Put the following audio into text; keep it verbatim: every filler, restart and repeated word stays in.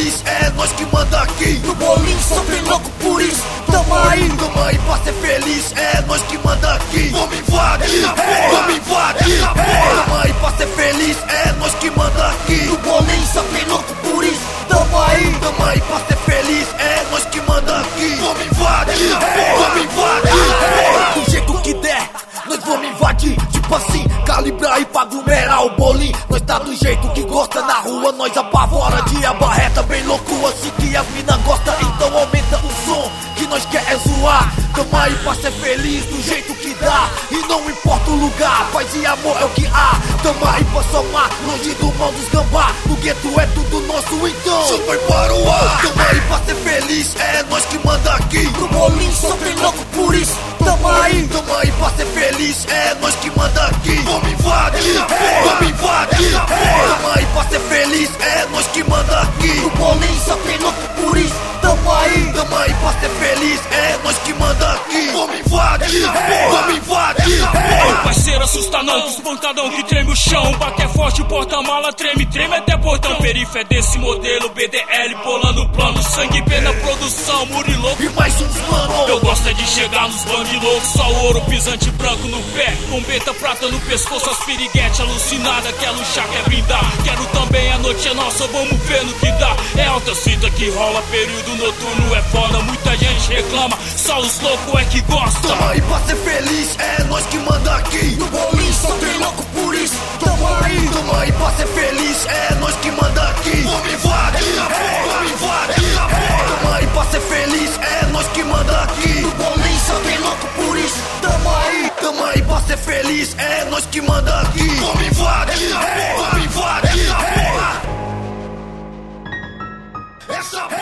feliz, é nós que manda aqui. No bolinho só tem louco, por isso tamo aí. Tamo aí pra ser feliz, é nós que manda aqui. Vamos invadir, vamos invadir. Tamo aí pra ser feliz, é nós que manda aqui. No bolinho só tem louco, por isso tamo aí. Tamo aí pra ser feliz, é nós que manda aqui. Vamos invadir, vamos invadir. Do jeito que der, nós vamos invadir. Tipo assim, calibrar e pra aglomerar o bolinho. Nós tá do jeito que gosta na rua, nós apavora. Dia barreta bem louco, assim que as mina gosta. Então aumenta o som, que nós quer é zoar. Tamo aí pra ser feliz do jeito que dá. E não importa o lugar, paz e amor é o que há. Tamo aí pra somar, longe do mal dos gambá. No gueto é tudo nosso, então só foi para o ar. Tamo aí pra ser feliz, é nós que manda aqui. No bolinho só tem louco, por isso tamo aí. Tamo aí pra ser feliz, é nós que manda aqui. Vamos invadir, vamos invadir. Tamo aí pra ser feliz, é nós que manda aqui. No bolinho só tem louco, por isso tamo aí. Tamo aí pra ser feliz, é nós que manda aqui. Vamos invadir, vamos invadir. Ô parceiro, assusta não, que os pancadão que treme o chão. Bate é forte, o porta-mala treme, treme até portão. Perife é desse modelo, B D L, polando plano. Sangue, pena, produção, muriloco e mais uns mano. Eu gosto é de chegar nos bandos loucos, só ouro, pisante branco no pé, bombeta prata no pescoço, as piriguete alucinada, quer luxar, quer brindar. Quero também, a noite é nossa, vamos ver no que dá. É alta cita que rola, período noturno é foda. Muita gente reclama, só os loucos é que gosta. Tamo aí pra ser feliz, é nós que manda aqui. No bolinho só tem louco, por isso tamo aí. Tamo aí pra ser feliz, é nós que manda aqui. Vamos invadir, vamos invadir. Tamo aí pra ser feliz, é nós que manda aqui. No bolinho só tem louco, por isso tamo aí. Tamo aí pra ser feliz, é nós que manda aqui. Vamos invadir, vamos invadir. Essa